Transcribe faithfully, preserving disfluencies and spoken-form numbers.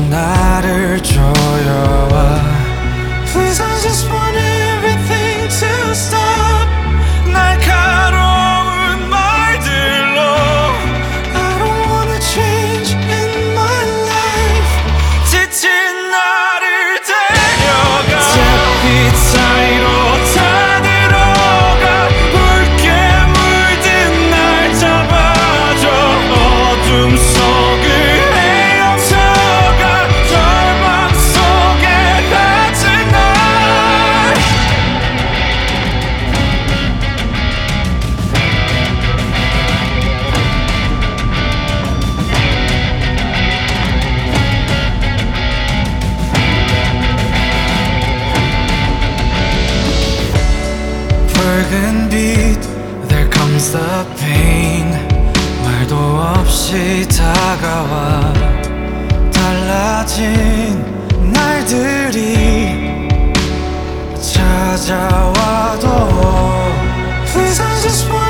나를 조여와. Please, I just want everything to stop. 날카로운 말들로 I don't wanna change in my life. 지친 나를 데려가. 잿빛 사이로 다 들어가. 붉게 물든 날 잡아줘. 어둠 속을 헤엄쳐가. 절망 속에 갇힌 날. 붉은 빛, there comes the pain. 말도 없이 다가와. 달라진 날들이 찾아와도 Please, I just want